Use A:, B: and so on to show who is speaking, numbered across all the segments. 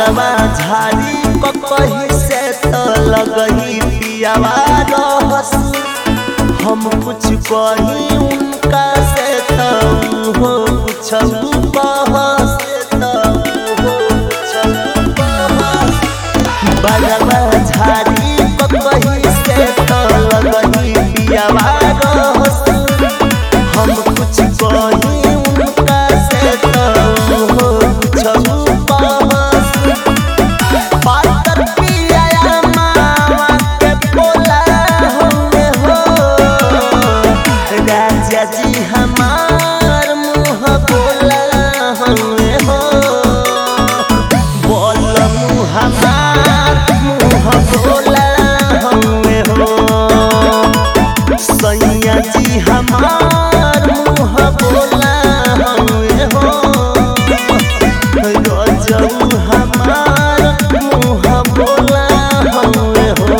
A: बलवा झाड़ी कहीं से तो लगही पियावा रहस हम कुछ कही उनका से तो हो कुछ बहस बलवा झाड़ी कहीं से तो लगही पियावा रहस हम कुछ कही उनका से तो हो कुछ बहस पातर पिया मावा के बोला हुए हो राजा जी हमार मुँह बोला हुए हो बोल मुँह हमार मुँह बोला हुए हो सैया जी हमार मुँह बोला हुए हो रजऊ हमार मुँह बोला हुए हो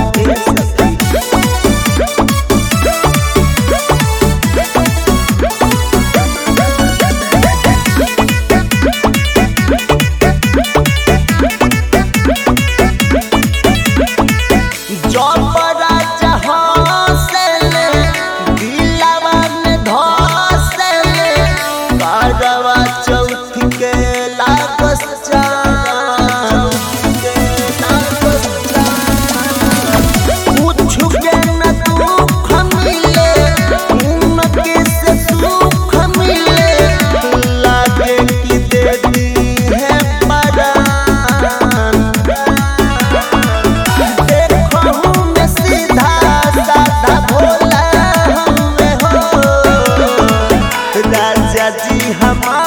A: चौथ के लागस कुछ के न दुख मिले उनके से सुख मिले लागे कि दे दी है परान देखो में सीधा साधा भोला हुए हो राजा जी हमारे